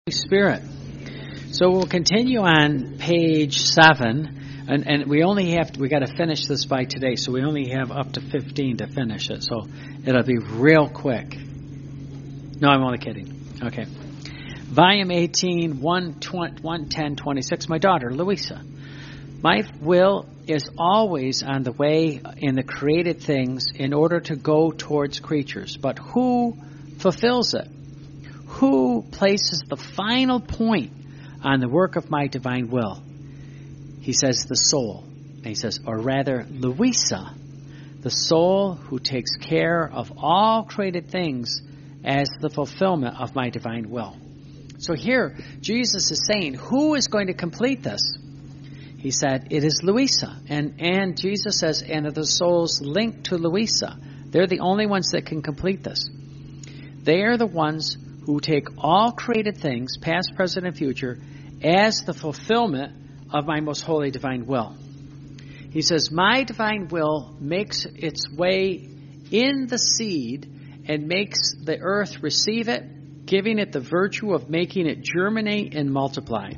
Spirit. So we'll continue on page 7, and we got to finish this by today, so we only have up to 15 to finish it, so it'll be real quick. No, I'm only kidding. Okay. Volume 18, 11026, my daughter, Louisa. My will is always on the way in the created things in order to go towards creatures, but who fulfills it? Who places the final point on the work of my divine will? He says the soul. And he says, or rather, Louisa, the soul who takes care of all created things as the fulfillment of my divine will. So here, Jesus is saying, who is going to complete this? He said, it is Louisa. And Jesus says, and the souls linked to Louisa. They're the only ones that can complete this. They are the ones who take all created things, past, present, and future, as the fulfillment of my most holy divine will. He says, my divine will makes its way in the seed and makes the earth receive it, giving it the virtue of making it germinate and multiply.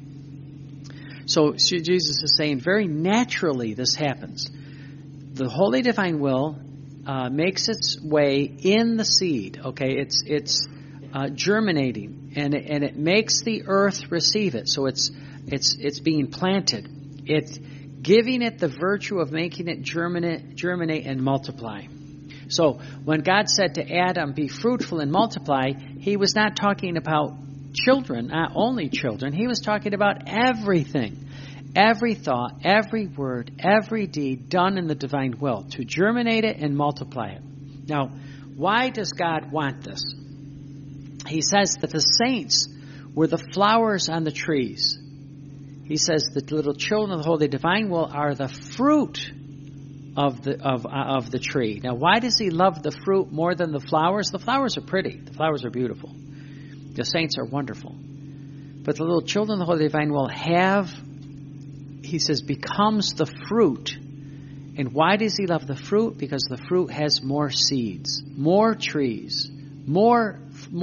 So Jesus is saying, very naturally this happens. The holy divine will makes its way in the seed. Okay, it's germinating, and it makes the earth receive it. So it's being planted. It's giving it the virtue of making it germinate and multiply. So when God said to Adam, "Be fruitful and multiply," He was not talking about children, not only children. He was talking about everything, every thought, every word, every deed done in the divine will to germinate it and multiply it. Now, why does God want this? He says that the saints were the flowers on the trees. He says that the little children of the holy divine will are the fruit of the tree. Now, why does He love the fruit more than the flowers? The flowers are pretty. The flowers are beautiful. The saints are wonderful. But the little children of the holy divine will have, He says, becomes the fruit. And why does He love the fruit? Because the fruit has more seeds, more trees, more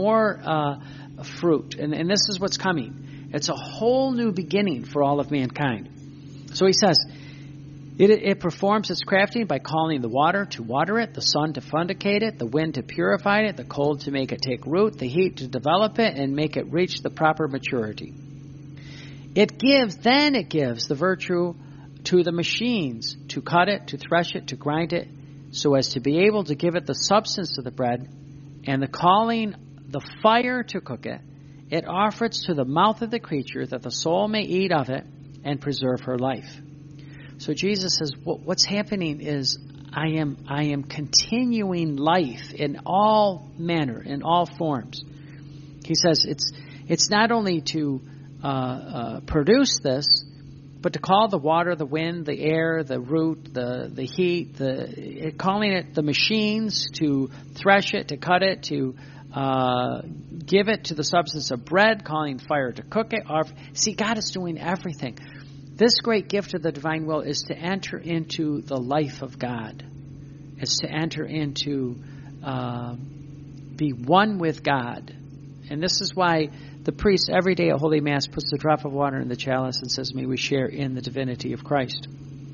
fruit. And this is what's coming. It's a whole new beginning for all of mankind. So He says, it performs its crafting by calling the water to water it, the sun to fecundate it, the wind to purify it, the cold to make it take root, the heat to develop it and make it reach the proper maturity. It gives the virtue to the machines to cut it, to thresh it, to grind it, so as to be able to give it the substance of the bread, and the calling the fire to cook it. It offers to the mouth of the creature that the soul may eat of it and preserve her life. So Jesus says, what's happening is I am continuing life in all manner, in all forms. He says it's not only to produce this, but to call the water, the wind, the air, the root, the heat, calling it the machines to thresh it, to cut it, to give it to the substance of bread, calling fire to cook it. See, God is doing everything. This great gift of the divine will is to enter into the life of God. It's to enter into, be one with God. And this is why the priest every day at Holy Mass puts a drop of water in the chalice and says, may we share in the divinity of Christ.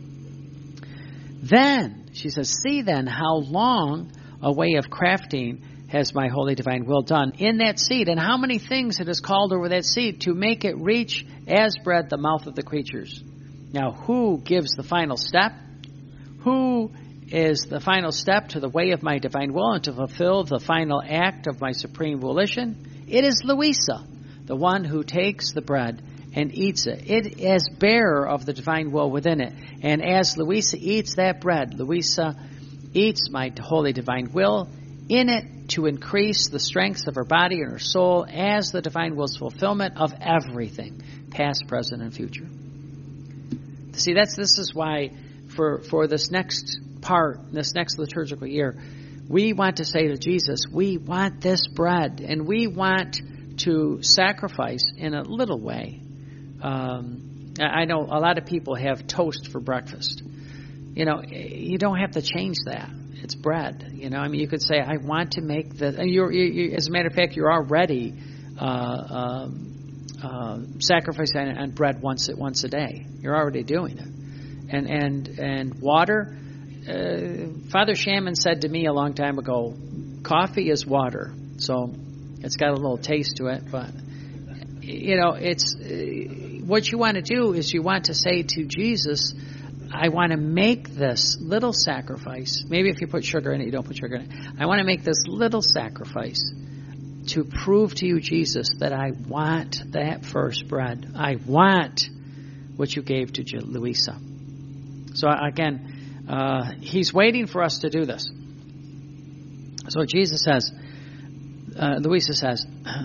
Then, she says, see then how long a way of crafting has my holy divine will done in that seed, and how many things it has called over that seed to make it reach as bread the mouth of the creatures. Now, who gives the final step? Who is the final step to the way of my divine will and to fulfill the final act of my supreme volition? It is Louisa, the one who takes the bread and eats it. It is bearer of the divine will within it. And as Louisa eats that bread, Louisa eats my holy divine will in it to increase the strengths of her body and her soul as the divine will's fulfillment of everything, past, present, and future. See, this is why for this next part, this next liturgical year, we want to say to Jesus, we want this bread, and we want to sacrifice in a little way. I know a lot of people have toast for breakfast. You know, you don't have to change that. It's bread. You know, I mean, you could say, I want to make the. As a matter of fact, you're already sacrifice on bread once a day. You're already doing it. And water. Father Shaman said to me a long time ago, coffee is water. So it's got a little taste to it, but it's what you want to do is you want to say to Jesus, I want to make this little sacrifice. Maybe if you put sugar in it, you don't put sugar in it. I want to make this little sacrifice to prove to you, Jesus, that I want that first bread. I want what you gave to Louisa. So again, he's waiting for us to do this. So Jesus says, Louisa says,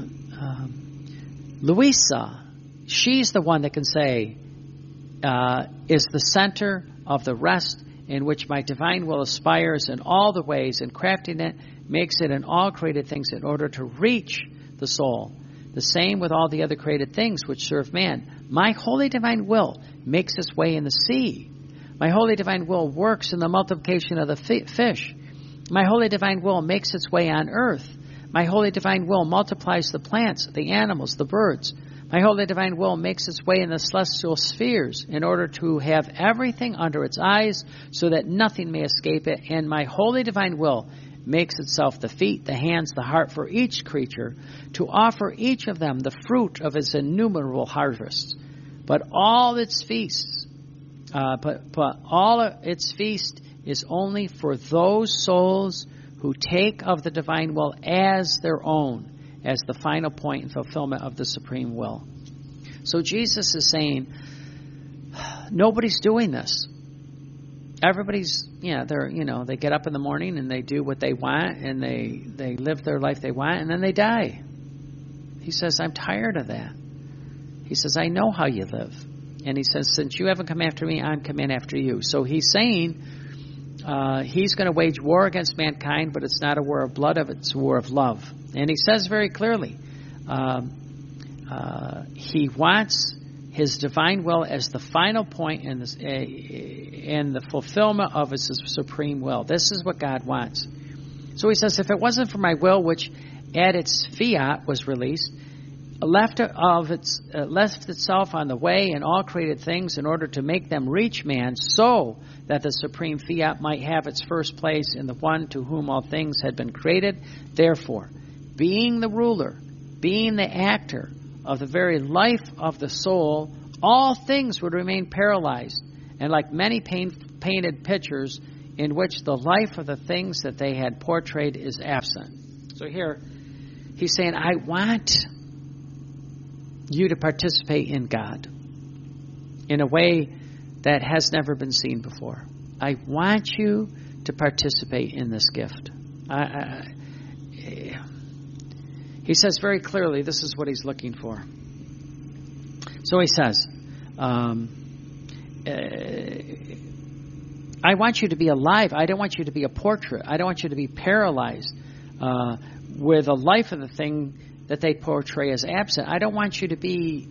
Louisa, she's the one that can say, is the center of the rest in which my divine will aspires in all the ways, and crafting it makes it in all created things in order to reach the soul. The same with all the other created things which serve man. My holy divine will makes its way in the sea. My holy divine will works in the multiplication of the fish. My holy divine will makes its way on earth. My holy divine will multiplies the plants, the animals, the birds. My holy divine will makes its way in the celestial spheres in order to have everything under its eyes so that nothing may escape it. And my holy divine will makes itself the feet, the hands, the heart for each creature to offer each of them the fruit of its innumerable harvests. But all its feasts, is only for those souls who take of the divine will as their own, as the final point and fulfillment of the supreme will. So Jesus is saying, nobody's doing this. Everybody's, they get up in the morning and they do what they want and they live their life they want and then they die. He says, I'm tired of that. He says, I know how you live. And he says, since you haven't come after me, I'm coming after you. So he's saying, he's going to wage war against mankind, but it's not a war of blood, it's a war of love. And he says very clearly, he wants his divine will as the final point in the fulfillment of his supreme will. This is what God wants. So he says, if it wasn't for my will, which at its fiat was released, left itself on the way in all created things in order to make them reach man, so that the supreme fiat might have its first place in the one to whom all things had been created. Therefore, being the ruler, being the actor of the very life of the soul, all things would remain paralyzed, and like many painted pictures in which the life of the things that they had portrayed is absent. So here, he's saying, I want you to participate in God in a way that has never been seen before. I want you to participate in this gift. He says very clearly this is what he's looking for. So he says, I want you to be alive. I don't want you to be a portrait. I don't want you to be paralyzed with the life of the thing that they portray as absent. I don't want you to be,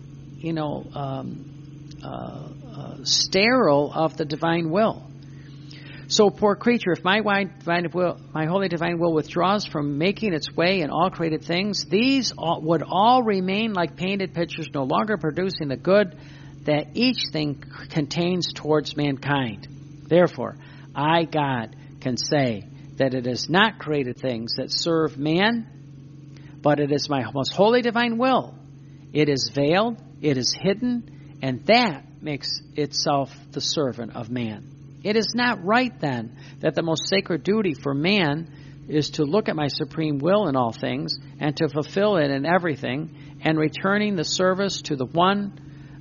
sterile of the divine will. So, poor creature, if my holy divine will withdraws from making its way in all created things, these would all remain like painted pictures, no longer producing the good that each thing contains towards mankind. Therefore, I, God, can say that it is not created things that serve man, but it is my most holy divine will. It is veiled, it is hidden, and that makes itself the servant of man. It is not right, then, that the most sacred duty for man is to look at my supreme will in all things and to fulfill it in everything, and returning the service to the one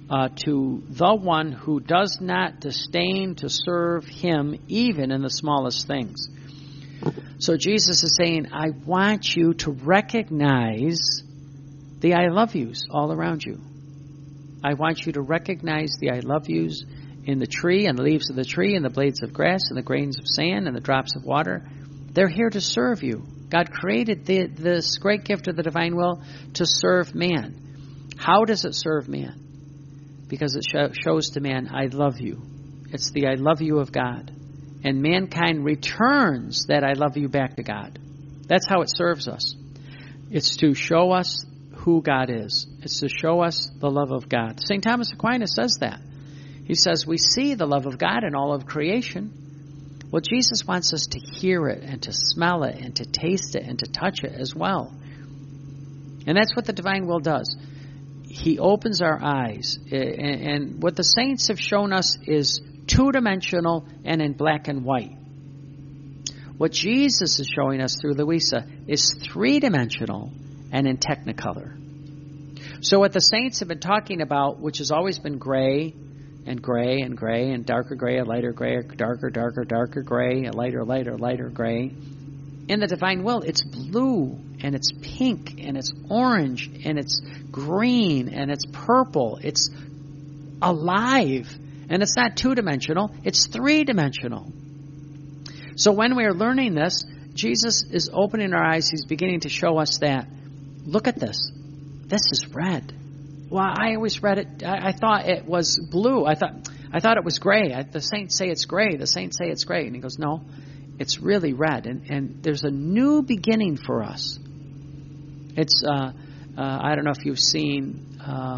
who does not disdain to serve him even in the smallest things. So Jesus is saying, I want you to recognize the I love yous all around you. I want you to recognize the I love yous in the tree and the leaves of the tree and the blades of grass and the grains of sand and the drops of water. They're here to serve you. God created this great gift of the divine will to serve man. How does it serve man? Because it shows to man, I love you. It's the I love you of God. And mankind returns that I love you back to God. That's how it serves us. It's to show us who God is. It's to show us the love of God. St. Thomas Aquinas says that. He says we see the love of God in all of creation. Well, Jesus wants us to hear it and to smell it and to taste it and to touch it as well. And that's what the divine will does. He opens our eyes. And what the saints have shown us is two-dimensional and in black and white. What Jesus is showing us through Luisa is three-dimensional and in technicolor. So what the saints have been talking about, which has always been gray and gray and gray and darker gray, a lighter gray, a darker, darker, darker gray, a lighter, lighter, lighter gray. In the divine will, it's blue and it's pink and it's orange and it's green and it's purple. It's alive. And it's not two-dimensional, it's three-dimensional. So when we are learning this, Jesus is opening our eyes. He's beginning to show us that, look at this. This is red. Well, I always read it. I thought it was blue. I thought it was gray. The saints say it's gray. The saints say it's gray. And he goes, no, it's really red. And there's a new beginning for us. It's, I don't know if you've seen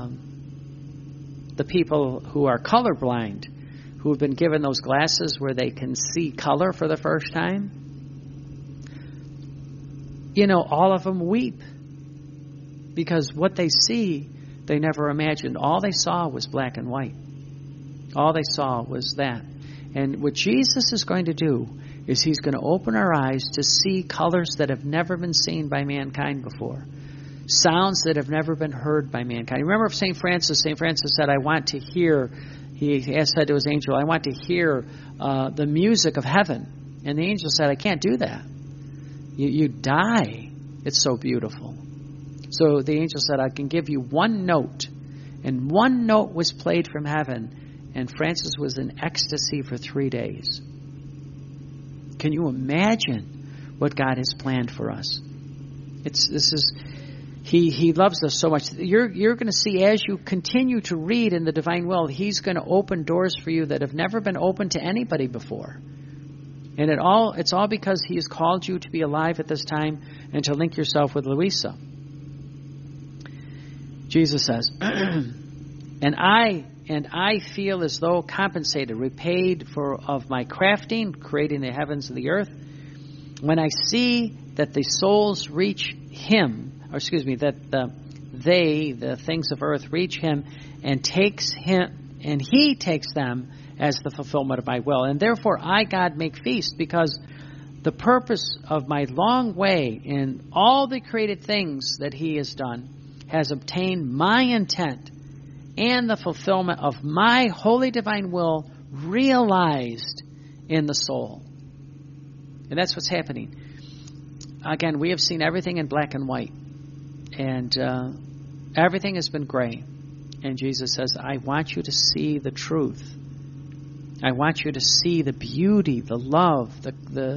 the people who are colorblind, who have been given those glasses where they can see color for the first time. You know, all of them weep because what they see, they never imagined. All they saw was black and white. All they saw was that. And what Jesus is going to do is he's going to open our eyes to see colors that have never been seen by mankind before. Sounds that have never been heard by mankind. Remember St. Francis? St. Francis said, I want to hear, he said to his angel, I want to hear the music of heaven. And the angel said, I can't do that. You die. It's so beautiful. So the angel said, I can give you one note. And one note was played from heaven. And Francis was in ecstasy for 3 days. Can you imagine what God has planned for us? He loves us so much. You're going to see as you continue to read in the divine will, he's going to open doors for you that have never been opened to anybody before. And it's all because he has called you to be alive at this time and to link yourself with Luisa. Jesus says, and I feel as though compensated, repaid of my crafting, creating the heavens and the earth, when I see that the souls reach him, that the things of earth reach him and he takes them as the fulfillment of my will. And therefore I, God, make feast, because the purpose of my long way in all the created things that he has done has obtained my intent and the fulfillment of my holy divine will realized in the soul. And that's what's happening. Again, we have seen everything in black and white. And everything has been gray. And Jesus says, I want you to see the truth. I want you to see the beauty, the love, the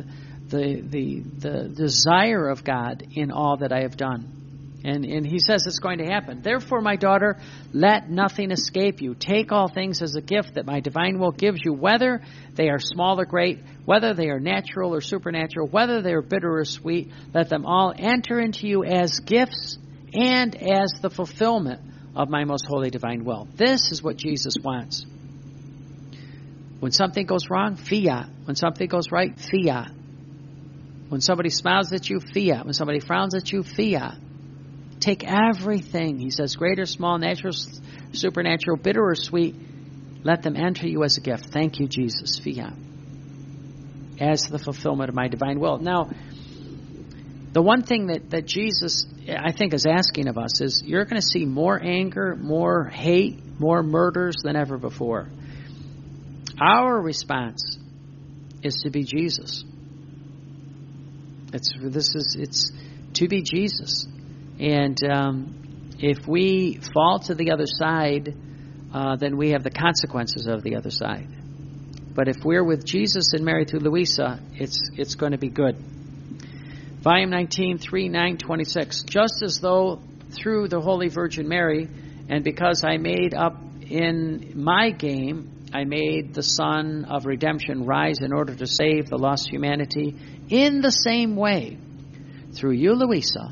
desire of God in all that I have done. And he says it's going to happen. Therefore, my daughter, let nothing escape you. Take all things as a gift that my divine will gives you, whether they are small or great, whether they are natural or supernatural, whether they are bitter or sweet. Let them all enter into you as gifts and as the fulfillment of my most holy divine will. This is what Jesus wants. When something goes wrong, fiat. When something goes right, fiat. When somebody smiles at you, fiat. When somebody frowns at you, fiat. Take everything, he says, great or small, natural, supernatural, bitter or sweet, let them enter you as a gift. Thank you, Jesus, fiat. As the fulfillment of my divine will. Now, the one thing that Jesus, I think, is asking of us is you're going to see more anger, more hate, more murders than ever before. Our response is to be Jesus. It's to be Jesus. And if we fall to the other side, then we have the consequences of the other side. But if we're with Jesus and Mary through Luisa, it's going to be good. Volume 19, 3/9/26. Just as though through the Holy Virgin Mary, and because I made up in my game, I made the Son of Redemption rise in order to save the lost humanity, in the same way, through you, Luisa,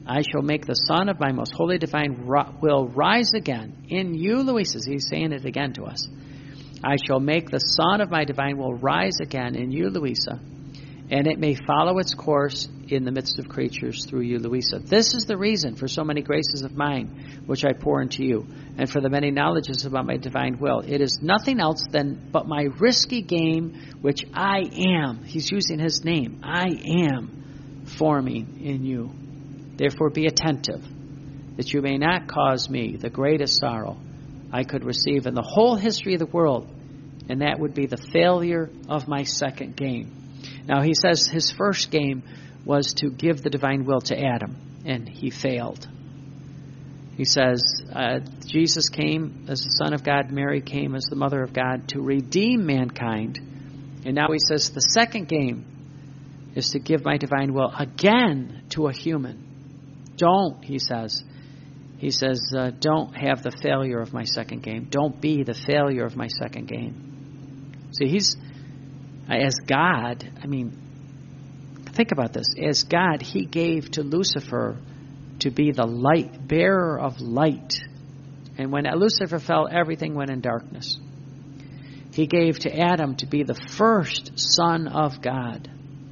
I shall make the Son of my most holy divine will rise again in you, Louisa. He's saying it again to us. I shall make the Son of my divine will rise again in you, Louisa, and it may follow its course in the midst of creatures through you, Louisa. This is the reason for so many graces of mine, which I pour into you, and for the many knowledges about my divine will. It is nothing else but my risky game, which I am. He's using his name. I am forming in you. Therefore be attentive, that you may not cause me the greatest sorrow I could receive in the whole history of the world, and that would be the failure of my second game. Now he says his first game was to give the divine will to Adam, and he failed. He says Jesus came as the Son of God, Mary came as the Mother of God to redeem mankind. And now he says the second game is to give my divine will again to a human. Don't, he says, don't have the failure of my second game. Don't be the failure of my second game. See, he's, as God, think about this. As God, he gave to Lucifer to be the light, bearer of light. And when Lucifer fell, everything went in darkness. He gave to Adam to be the first son of God,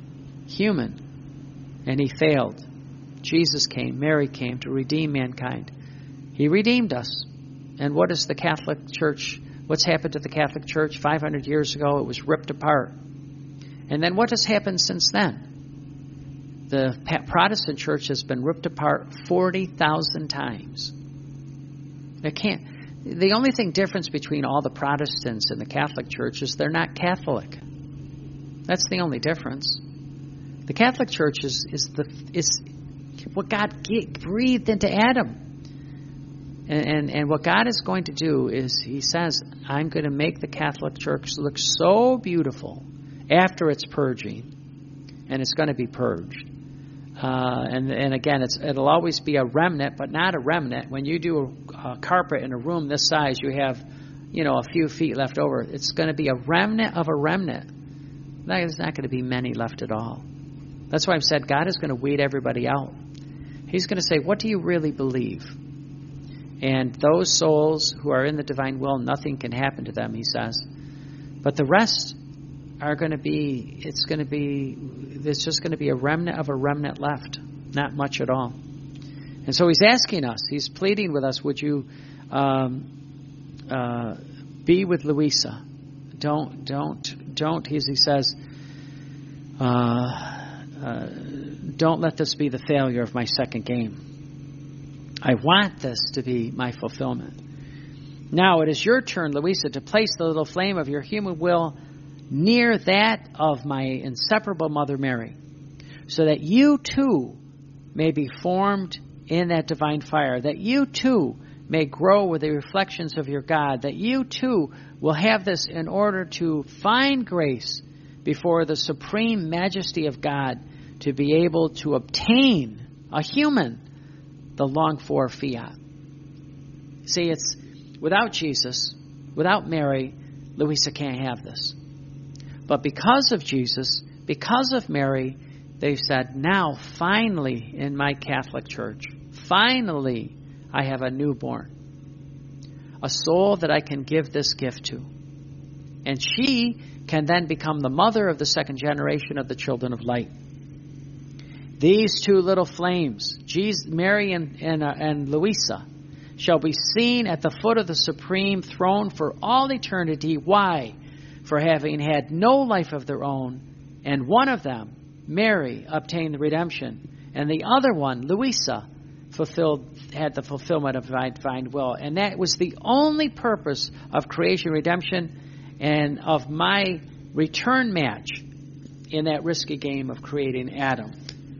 human, and he failed. Jesus came, Mary came to redeem mankind. He redeemed us. And what is the Catholic Church? What's happened to the Catholic Church? 500 years ago, it was ripped apart. And then what has happened since then? The Protestant Church has been ripped apart 40,000 times. The only thing difference between all the Protestants and the Catholic Church is they're not Catholic. That's the only difference. The Catholic Church is what God breathed into Adam. And what God is going to do is, he says, I'm going to make the Catholic Church look so beautiful after it's purging. And it's going to be purged. And again, it'll always be a remnant, but not a remnant. When you do a carpet in a room this size, you have, a few feet left over. It's going to be a remnant of a remnant. There's not going to be many left at all. That's why I've said God is going to weed everybody out. He's going to say, what do you really believe? And those souls who are in the divine will, nothing can happen to them, he says. But the rest are going to be, there's just going to be a remnant of a remnant left. Not much at all. And so he's asking us, he's pleading with us, would you be with Louisa? Don't, he says, don't let this be the failure of my second game. I want this to be my fulfillment. Now it is your turn, Louisa, to place the little flame of your human will near that of my inseparable Mother Mary, so that you too may be formed in that divine fire, that you too may grow with the reflections of your God, that you too will have this in order to find grace before the supreme majesty of God, to be able to obtain a human the longed-for fiat. See, it's without Jesus, without Mary, Louisa can't have this. But because of Jesus, because of Mary, they've said, now, finally, in my Catholic Church, finally, I have a newborn, a soul that I can give this gift to. And she can then become the mother of the second generation of the children of light. These two little flames, Jesus, Mary and Louisa, shall be seen at the foot of the supreme throne for all eternity. Why? For having had no life of their own, and one of them, Mary, obtained the redemption, and the other one, Louisa, had the fulfillment of divine will. And that was the only purpose of creation, redemption, and of my return match in that risky game of creating Adam.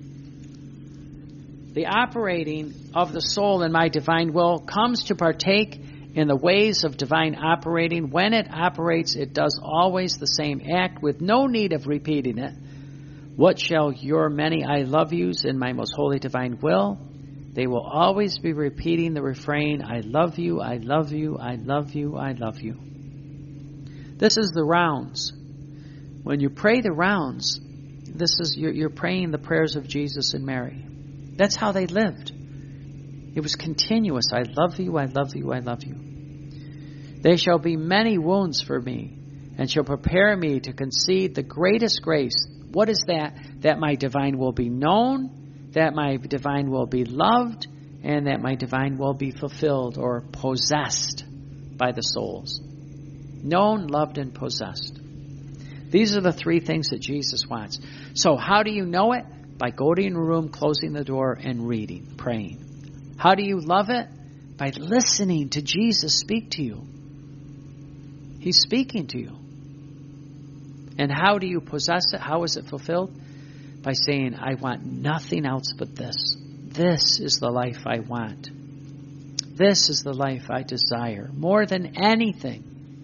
The operating of the soul in my divine will comes to partake in the ways of divine operating. When it operates, it does always the same act with no need of repeating it. What shall your many I love yous in my most holy divine will? They will always be repeating the refrain, I love you, I love you, I love you, I love you. This is the rounds. When you pray the rounds, this is you're praying the prayers of Jesus and Mary. That's how they lived. It was continuous. I love you, I love you, I love you. There shall be many wounds for me, and shall prepare me to concede the greatest grace. What is that? That my divine will be known, that my divine will be loved, and that my divine will be fulfilled or possessed by the souls. Known, loved, and possessed. These are the three things that Jesus wants. So how do you know it? By going in a room, closing the door, and reading, praying. How do you love it? By listening to Jesus speak to you. He's speaking to you. And how do you possess it? How is it fulfilled? By saying, I want nothing else but this. This is the life I want. This is the life I desire more than anything.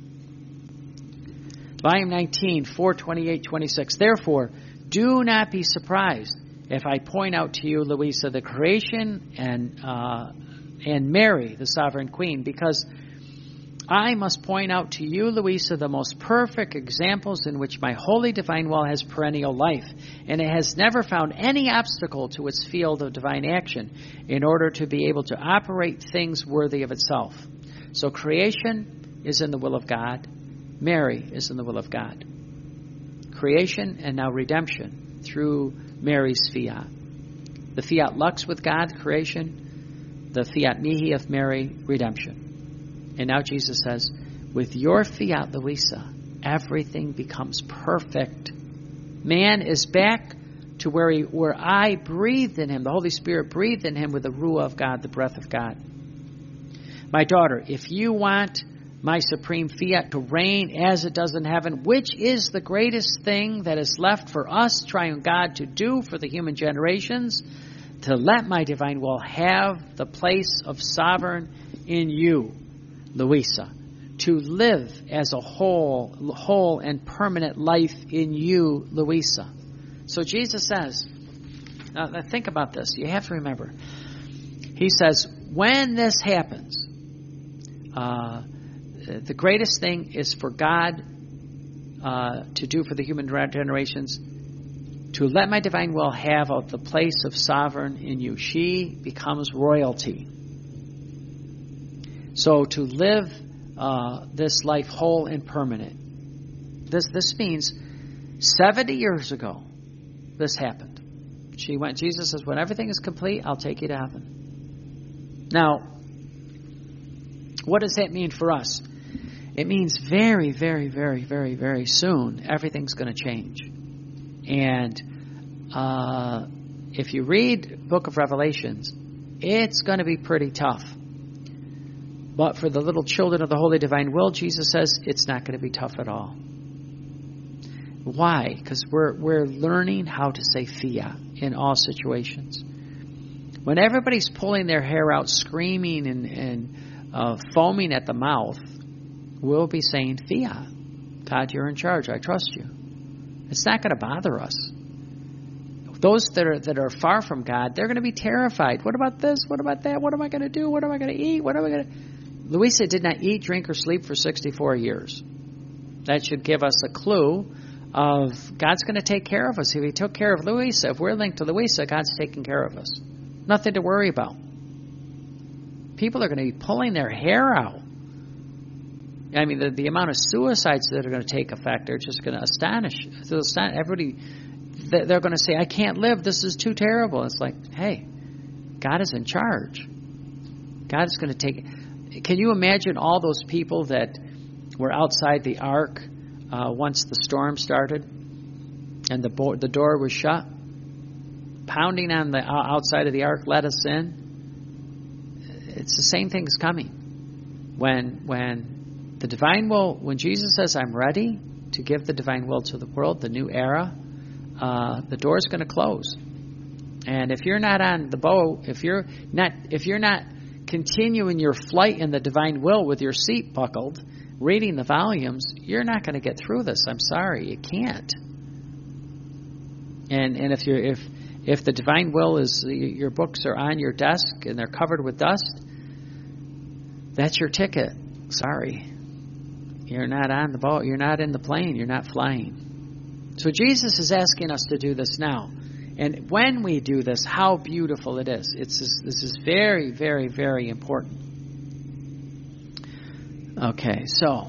Volume 19, 428-26. Therefore, do not be surprised if I point out to you, Louisa, the creation and Mary, the sovereign queen, because I must point out to you, Louisa, the most perfect examples in which my holy divine will has perennial life, and it has never found any obstacle to its field of divine action in order to be able to operate things worthy of itself. So creation is in the will of God. Mary is in the will of God. Creation and now redemption through Mary's fiat. The fiat lux with God, creation. The fiat mihi of Mary, redemption. And now Jesus says, with your fiat, Louisa, everything becomes perfect. Man is back to where I breathed in him. The Holy Spirit breathed in him with the ruah of God, the breath of God. My daughter, if you want my supreme fiat to reign as it does in heaven, which is the greatest thing that is left for us, triune God, to do for the human generations, to let my divine will have the place of sovereign in you, Louisa, to live as a whole and permanent life in you, Louisa. So Jesus says, now think about this. You have to remember. He says, when this happens, the greatest thing is for God to do for the human generations, to let my divine will have the place of sovereign in you. She becomes royalty. So to live this life whole and permanent. This means 70 years ago, this happened. Jesus says, when everything is complete, I'll take you to heaven. Now, what does that mean for us? It means very, very, very, very, very soon, everything's going to change. And if you read Book of Revelations, it's going to be pretty tough. But for the little children of the Holy Divine Will, Jesus says it's not going to be tough at all. Why? Because we're learning how to say fiat in all situations. When everybody's pulling their hair out, screaming and foaming at the mouth, we'll be saying fiat. God, you're in charge. I trust you. It's not going to bother us. Those that are far from God, they're going to be terrified. What about this? What about that? What am I going to do? What am I going to eat? What am I going to... Louisa did not eat, drink, or sleep for 64 years. That should give us a clue of God's going to take care of us. If he took care of Louisa, if we're linked to Louisa, God's taking care of us. Nothing to worry about. People are going to be pulling their hair out. I mean, the amount of suicides that are going to take effect are just going to astonish everybody. They're going to say, I can't live. This is too terrible. It's like, hey, God is in charge. God is going to take... Can you imagine all those people that were outside the ark once the storm started and the door was shut? Pounding on the outside of the ark, let us in. It's the same thing is coming. When the divine will, when Jesus says, I'm ready to give the divine will to the world, the new era, the door's going to close. And if you're not on the boat, if you're not continuing your flight in the divine will with your seat buckled, reading the volumes, you're not going to get through this. I'm sorry, you can't. And if the divine will is your books are on your desk and they're covered with dust, that's your ticket. Sorry, you're not on the boat. You're not in the plane. You're not flying. So Jesus is asking us to do this now. And when we do this, how beautiful it is. This is very, very, very important. Okay, so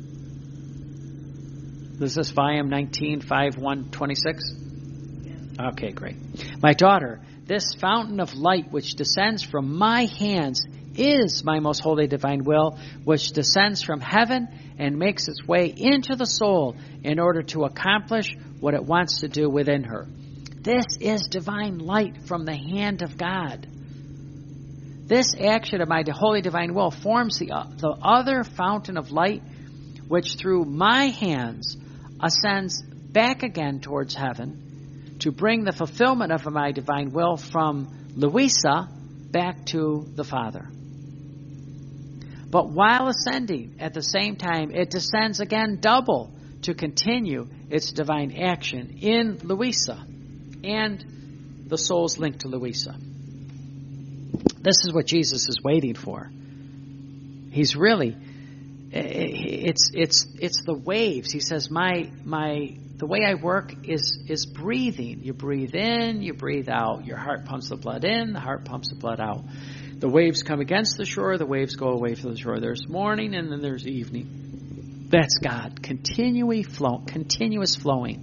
this is volume 19, 5/126? Okay, great. My daughter, this fountain of light which descends from my hands is my most holy divine will, which descends from heaven and makes its way into the soul in order to accomplish what it wants to do within her. This is divine light from the hand of God. This action of my holy divine will forms the other fountain of light, which through my hands ascends back again towards heaven to bring the fulfillment of my divine will from Louisa back to the Father. But while ascending, at the same time, it descends again double to continue its divine action in Louisa and the soul's link to Louisa. This is what Jesus is waiting for. He's really, it's the waves. He says, the way I work is breathing. You breathe in, you breathe out. Your heart pumps the blood in, the heart pumps the blood out. The waves come against the shore, the waves go away from the shore. There's morning and then there's evening. That's God, continuous flowing.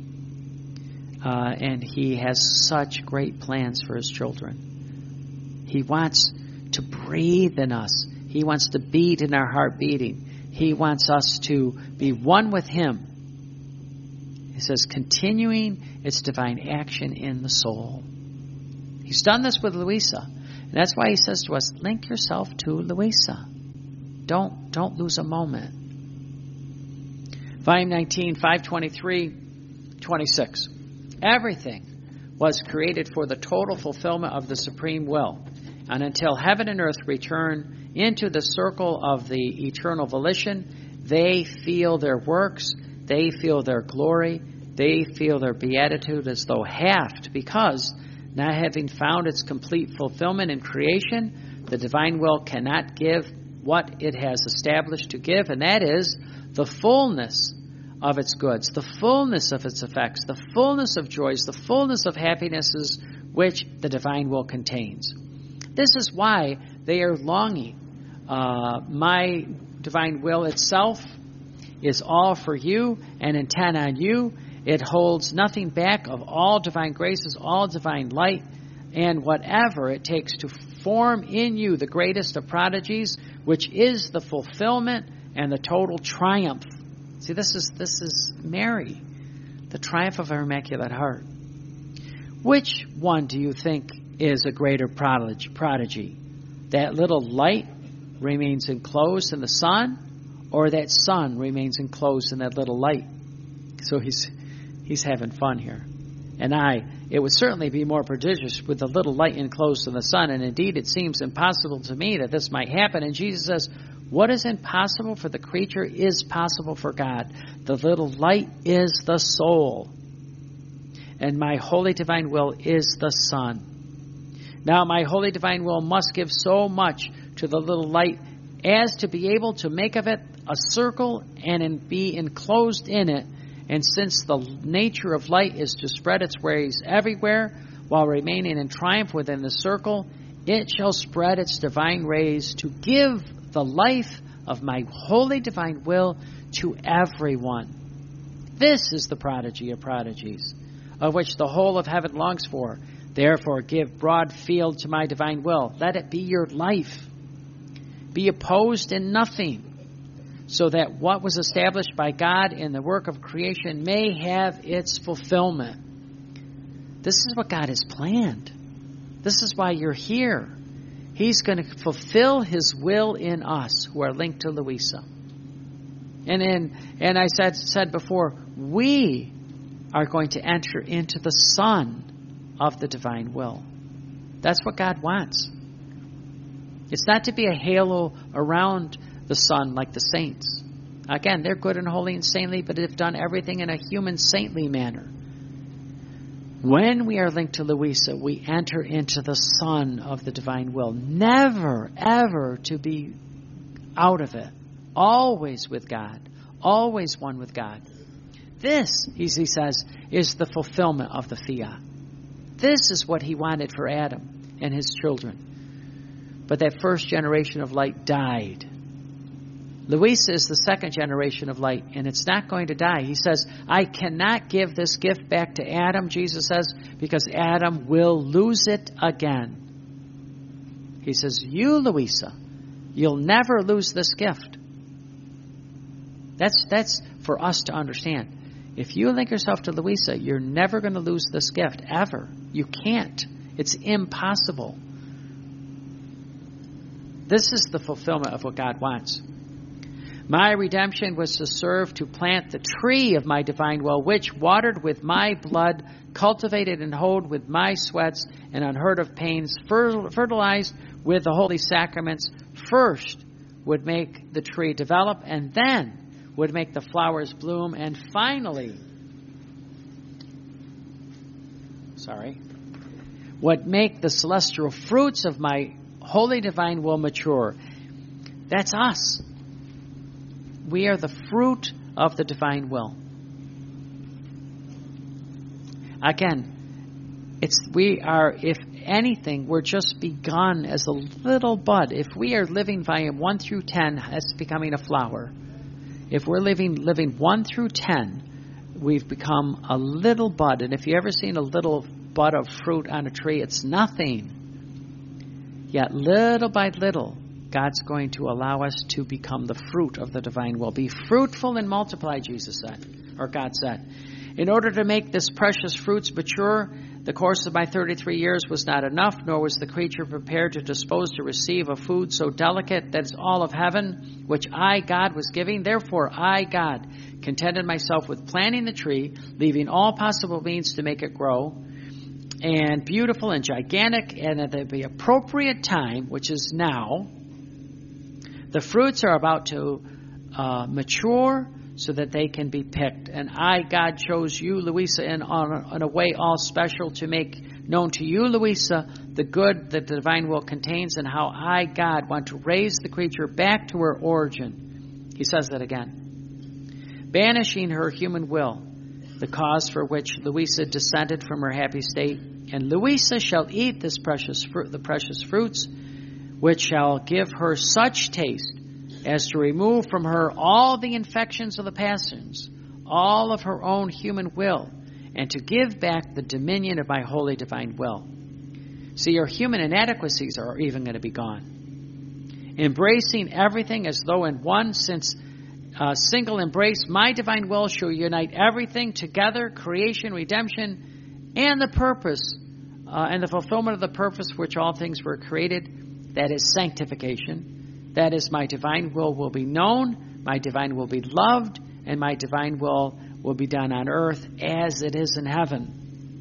And He has such great plans for His children. He wants to breathe in us. He wants to beat in our heart beating. He wants us to be one with Him. He says, continuing its divine action in the soul. He's done this with Louisa. And that's why He says to us, link yourself to Louisa. Don't lose a moment. Volume 19, 5/23-26. Everything was created for the total fulfillment of the supreme will. And until heaven and earth return into the circle of the eternal volition, they feel their works, they feel their glory, they feel their beatitude as though halved, because not having found its complete fulfillment in creation, the divine will cannot give what it has established to give, and that is the fullness of its goods, the fullness of its effects, the fullness of joys, the fullness of happinesses which the divine will contains. This is why they are longing. My divine will itself is all for you and intent on you. It holds nothing back of all divine graces, all divine light, and whatever it takes to form in you the greatest of prodigies, which is the fulfillment and the total triumph. See, this is Mary, the triumph of her Immaculate Heart. Which one do you think is a greater prodigy? That little light remains enclosed in the sun, or that sun remains enclosed in that little light? So he's having fun here. And it would certainly be more prodigious with the little light enclosed in the sun, and indeed it seems impossible to me that this might happen. And Jesus says, what is impossible for the creature is possible for God. The little light is the soul, and my holy divine will is the sun. Now my holy divine will must give so much to the little light as to be able to make of it a circle and be enclosed in it. And since the nature of light is to spread its rays everywhere while remaining in triumph within the circle, it shall spread its divine rays to give the life of my holy divine will to everyone. This is the prodigy of prodigies, of which the whole of heaven longs for. Therefore give broad field to my divine will. Let it be your life. Be opposed in nothing, so that what was established by God in the work of creation may have its fulfillment. This is what God has planned. This is why you're here. He's going to fulfill His will in us who are linked to Louisa. And I said before, we are going to enter into the sun of the divine will. That's what God wants. It's not to be a halo around the sun like the saints. Again, they're good and holy and saintly, but have done everything in a human saintly manner. When we are linked to Louisa, we enter into the sun of the divine will. Never, ever to be out of it. Always with God. Always one with God. This, he says, is the fulfillment of the fiat. This is what he wanted for Adam and his children. But that first generation of light died. Louisa is the second generation of light, and it's not going to die. He says, I cannot give this gift back to Adam, Jesus says, because Adam will lose it again. He says, you, Louisa, you'll never lose this gift. That's for us to understand. If you link yourself to Louisa, you're never going to lose this gift, ever. You can't. It's impossible. This is the fulfillment of what God wants. My redemption was to serve to plant the tree of my divine will, which, watered with my blood, cultivated and hoed with my sweats and unheard of pains, fertilized with the holy sacraments, first would make the tree develop, and then would make the flowers bloom, and finally, would make the celestial fruits of my holy divine will mature. That's us. We are the fruit of the divine will. Again, if anything, we're just begun as a little bud. If we are living volume 1 through 10, it's becoming a flower. If we're living 1 through 10, we've become a little bud. And if you've ever seen a little bud of fruit on a tree, it's nothing. Yet little by little, God's going to allow us to become the fruit of the divine will. Be fruitful and multiply, Jesus said, or God said. In order to make this precious fruits mature, the course of my 33 years was not enough, nor was the creature prepared to dispose to receive a food so delicate that is all of heaven, which I, God, was giving. Therefore, I, God, contented myself with planting the tree, leaving all possible means to make it grow, and beautiful and gigantic, and at the appropriate time, which is now, the fruits are about to mature so that they can be picked. And I, God, chose you, Louisa, in a way all special to make known to you, Louisa, the good that the divine will contains, and how I, God, want to raise the creature back to her origin. He says that again. Banishing her human will, the cause for which Louisa descended from her happy state. And Louisa shall eat this the precious fruits, which shall give her such taste as to remove from her all the infections of the passions, all of her own human will, and to give back the dominion of my holy divine will. See, your human inadequacies are even going to be gone. Embracing everything as though in one single embrace, my divine will shall unite everything together, creation, redemption, and the purpose, and the fulfillment of the purpose for which all things were created. That is sanctification. That is, my divine will be known, my divine will be loved, and my divine will be done on earth as it is in heaven.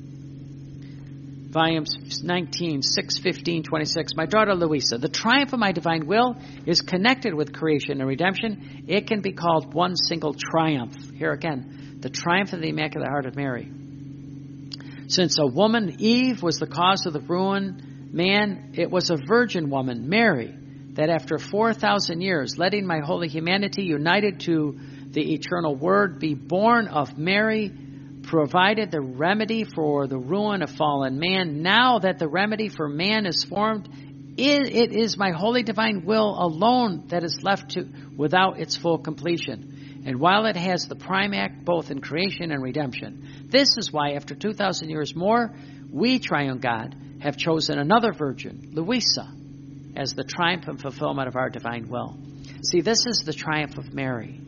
Volumes 19, 6, 15, 26. My daughter Louisa, the triumph of my divine will is connected with creation and redemption. It can be called one single triumph. Here again, the triumph of the Immaculate Heart of Mary. Since a woman, Eve, was the cause of the ruin, man, it was a virgin woman, Mary, that after 4,000 years, letting my holy humanity united to the eternal Word be born of Mary, provided the remedy for the ruin of fallen man. Now that the remedy for man is formed, it is my holy divine will alone that is left without its full completion. And while it has the prime act both in creation and redemption, this is why after 2,000 years more, we, Triune God, have chosen another virgin, Louisa, as the triumph and fulfillment of our divine will. See, this is the triumph of Mary.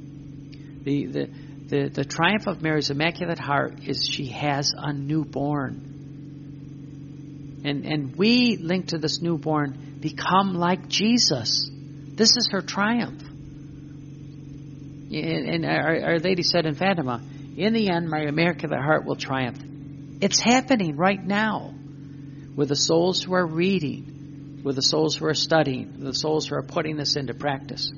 The triumph of Mary's Immaculate Heart is she has a newborn. And we, linked to this newborn, become like Jesus. This is her triumph. And Our Lady said in Fatima, in the end, my Immaculate Heart will triumph. It's happening right now with the souls who are reading, with the souls who are studying, with the souls who are putting this into practice.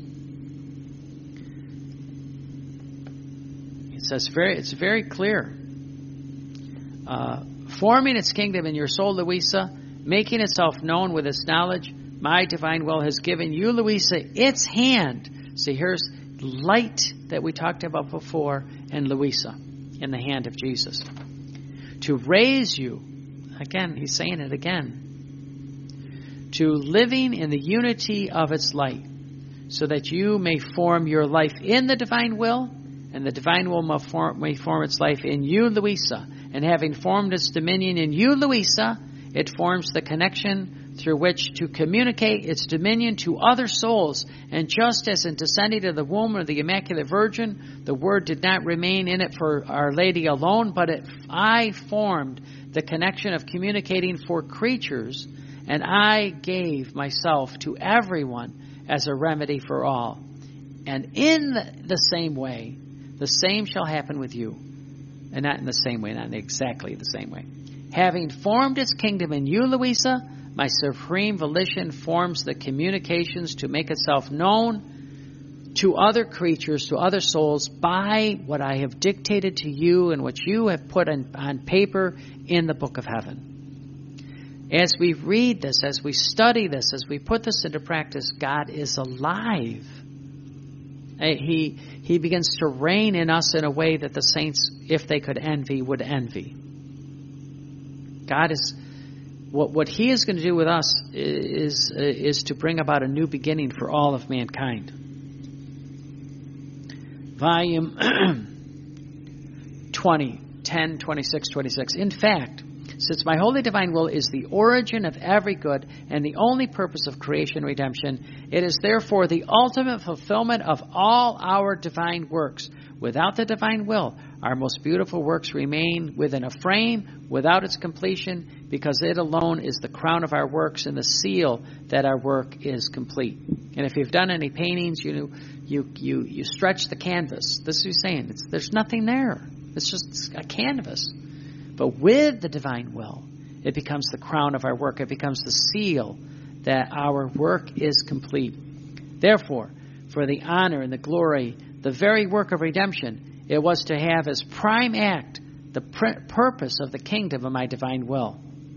It says it's very clear. Forming its kingdom in your soul, Louisa, making itself known with its knowledge, my divine will has given you, Louisa, its hand. See, here's light that we talked about before, and Louisa in the hand of Jesus. To raise you, Again, he's saying it again. To living in the unity of its light, so that you may form your life in the divine will, and the divine will may form its life in you, Louisa. And having formed its dominion in you, Louisa, it forms the connection through which to communicate its dominion to other souls. And just as in descending to the womb of the Immaculate Virgin, the Word did not remain in it for Our Lady alone, but I formed the connection of communicating for creatures, and I gave myself to everyone as a remedy for all. And in the same way, the same shall happen with you. And not in the same way, not in exactly the same way. Having formed its kingdom in you, Louisa, my supreme volition forms the communications to make itself known to other creatures, to other souls, by what I have dictated to you and what you have put on paper in the book of heaven. As we read this, as we study this, as we put this into practice, God is alive. He begins to reign in us in a way that the saints, if they could envy, would envy. God is, what He is going to do with us is to bring about a new beginning for all of mankind. Volume 20, 10, 26, 26. In fact, since my holy divine will is the origin of every good and the only purpose of creation and redemption, it is therefore the ultimate fulfillment of all our divine works. Without the divine will, our most beautiful works remain within a frame without its completion, because it alone is the crown of our works and the seal that our work is complete. And if you've done any paintings, you stretch the canvas. This is what he's saying. There's nothing there. It's just a canvas. But with the divine will, it becomes the crown of our work. It becomes the seal that our work is complete. Therefore, for the honor and the glory, the very work of redemption, it was to have as prime act the purpose of the kingdom of my divine will.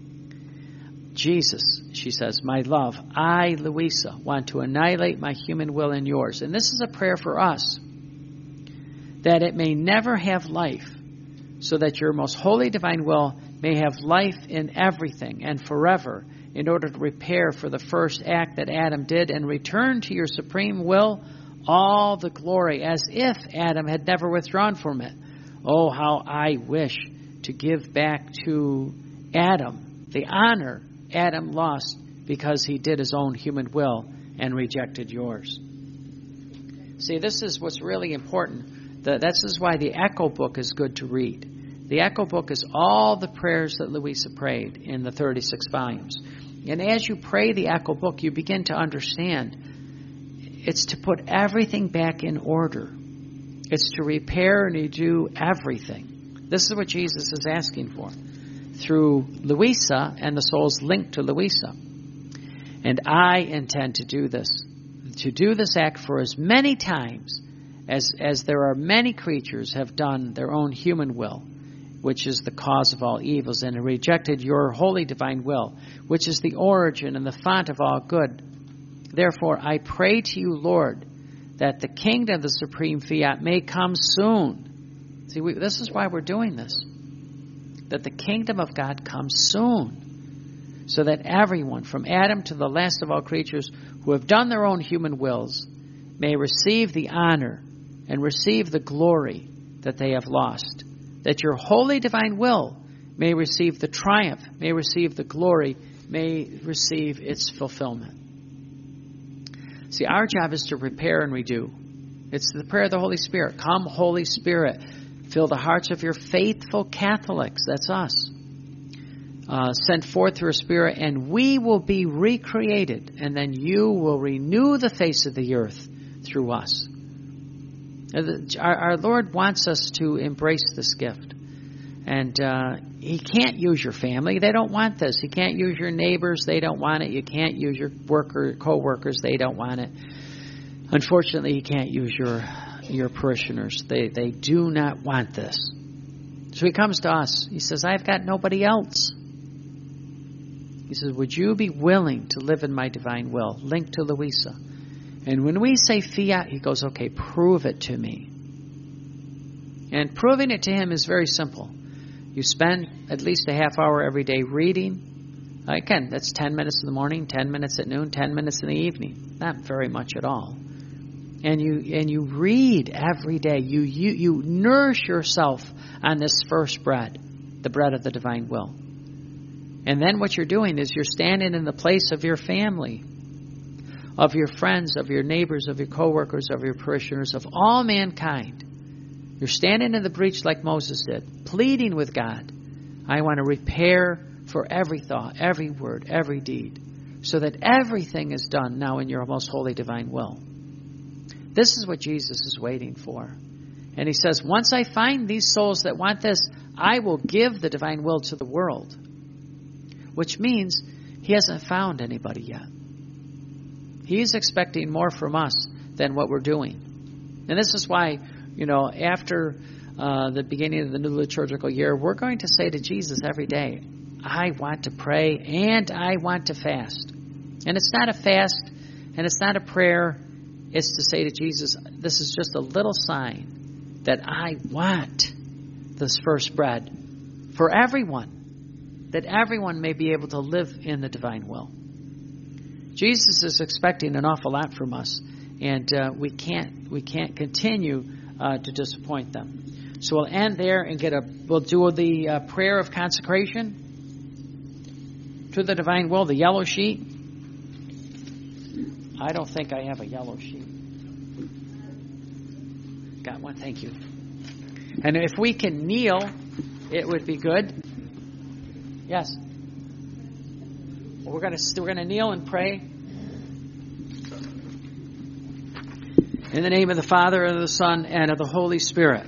Jesus, she says, my love, I, Louisa, want to annihilate my human will in yours. And this is a prayer for us, that it may never have life, so that your most holy divine will may have life in everything and forever, in order to repair for the first act that Adam did and return to your supreme will all the glory, as if Adam had never withdrawn from it. Oh, how I wish to give back to Adam the honor Adam lost because he did his own human will and rejected yours. See, this is what's really important. This is why the Echo Book is good to read. The Echo Book is all the prayers that Louisa prayed in the 36 volumes. And as you pray the Echo Book, you begin to understand it's to put everything back in order. It's to repair and redo everything. This is what Jesus is asking for through Louisa and the souls linked to Louisa. And I intend to do this act for as many times as there are many creatures have done their own human will, which is the cause of all evils, and rejected your holy divine will, which is the origin and the font of all good. Therefore, I pray to you, Lord, that the kingdom of the supreme fiat may come soon. See, this is why we're doing this. That the kingdom of God comes soon, so that everyone, from Adam to the last of all creatures who have done their own human wills, may receive the honor and receive the glory that they have lost. That your holy divine will may receive the triumph, may receive the glory, may receive its fulfillment. See, our job is to repair and redo. It's the prayer of the Holy Spirit. Come, Holy Spirit, fill the hearts of your faithful Catholics. That's us. Sent forth through a Spirit, and we will be recreated, and then you will renew the face of the earth through us. Our Lord wants us to embrace this gift. And He can't use your family. They don't want this. He can't use your neighbors. They don't want it. You can't use your co-workers. They don't want it. Unfortunately, He can't use your parishioners. They do not want this. So He comes to us. He says, I've got nobody else. He says, would you be willing to live in my divine will? Linked to Louisa. And when we say fiat, He goes, okay, prove it to me. And proving it to Him is very simple. You spend at least a half hour every day reading. Again, that's 10 minutes in the morning, 10 minutes at noon, 10 minutes in the evening. Not very much at all. And you read every day. You nourish yourself on this first bread, the bread of the divine will. And then what you're doing is you're standing in the place of your family, of your friends, of your neighbors, of your coworkers, of your parishioners, of all mankind. You're standing in the breach like Moses did, pleading with God. I want to repair for every thought, every word, every deed, so that everything is done now in your most holy divine will. This is what Jesus is waiting for. And he says, once I find these souls that want this, I will give the divine will to the world. Which means he hasn't found anybody yet. He's expecting more from us than what we're doing. And this is why, after the beginning of the new liturgical year, we're going to say to Jesus every day, I want to pray and I want to fast. And it's not a fast and it's not a prayer. It's to say to Jesus, this is just a little sign that I want this first bread for everyone, that everyone may be able to live in the divine will. Jesus is expecting an awful lot from us, and we can't continue to disappoint them. So we'll end there and we'll do the prayer of consecration to the divine will, the yellow sheet. I don't think I have a yellow sheet. Got one, thank you. And if we can kneel, it would be good. Yes. Well, we're gonna kneel and pray. In the name of the Father, and of the Son, and of the Holy Spirit.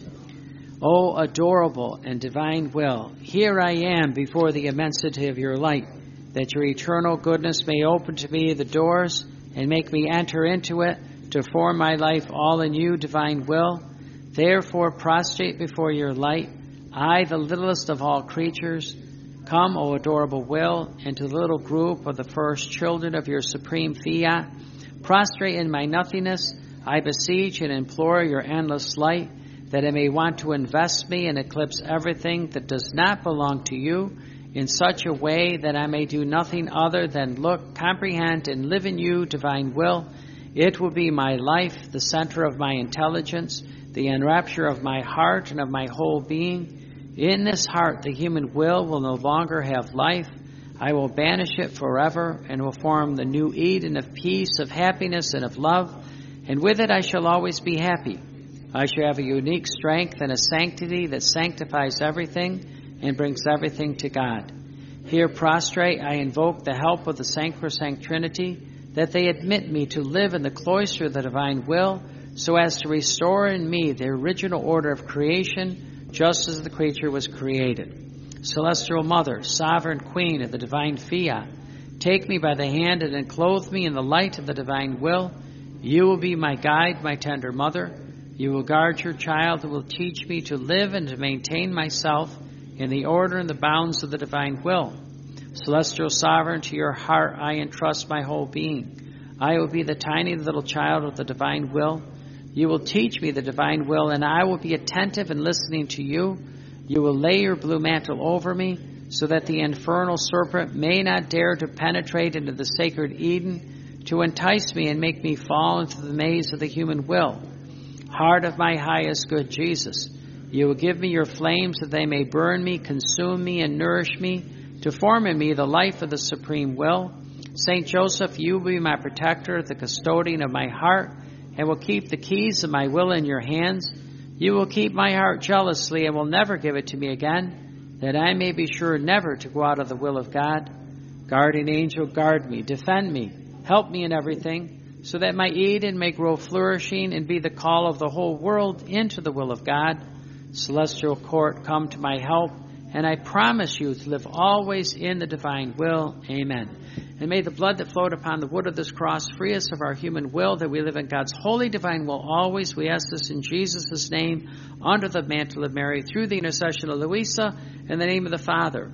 O adorable and divine will, here I am before the immensity of your light, that your eternal goodness may open to me the doors and make me enter into it to form my life all in you, divine will. Therefore, prostrate before your light, I, the littlest of all creatures, come, O adorable will, into the little group of the first children of your supreme fiat. Prostrate in my nothingness, I beseech and implore your endless light, that it may want to invest me and eclipse everything that does not belong to you, in such a way that I may do nothing other than look, comprehend, and live in you, divine will. It will be my life, the center of my intelligence, the enrapture of my heart and of my whole being. In this heart, the human will no longer have life. I will banish it forever and will form the new Eden of peace, of happiness, and of love. And with it I shall always be happy. I shall have a unique strength and a sanctity that sanctifies everything and brings everything to God. Here prostrate, I invoke the help of the Sacrosanct Trinity, that they admit me to live in the cloister of the divine will, so as to restore in me the original order of creation, just as the creature was created. Celestial Mother, Sovereign Queen of the divine fiat, take me by the hand and enclothe me in the light of the divine will. You will be my guide, my tender mother. You will guard your child and will teach me to live and to maintain myself in the order and the bounds of the divine will. Celestial Sovereign, to your heart I entrust my whole being. I will be the tiny little child of the divine will. You will teach me the divine will, and I will be attentive and listening to you. You will lay your blue mantle over me, so that the infernal serpent may not dare to penetrate into the sacred Eden, to entice me and make me fall into the maze of the human will. Heart of my highest good Jesus, you will give me your flames that they may burn me, consume me, and nourish me, to form in me the life of the supreme will. Saint Joseph, you will be my protector, the custodian of my heart, and will keep the keys of my will in your hands. You will keep my heart jealously and will never give it to me again, that I may be sure never to go out of the will of God. Guardian angel, guard me, defend me, help me in everything, so that my Eden may grow flourishing and be the call of the whole world into the will of God. Celestial court, come to my help, and I promise you to live always in the divine will. Amen. And may the blood that flowed upon the wood of this cross free us of our human will, that we live in God's holy divine will always. We ask this in Jesus' name, under the mantle of Mary, through the intercession of Luisa, in the name of the Father,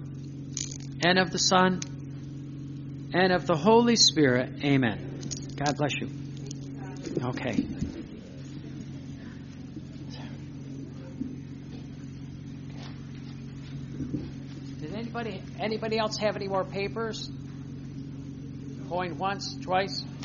and of the Son, and of the Holy Spirit. Amen. God bless you. Okay. Anybody else have any more papers? Going once, twice?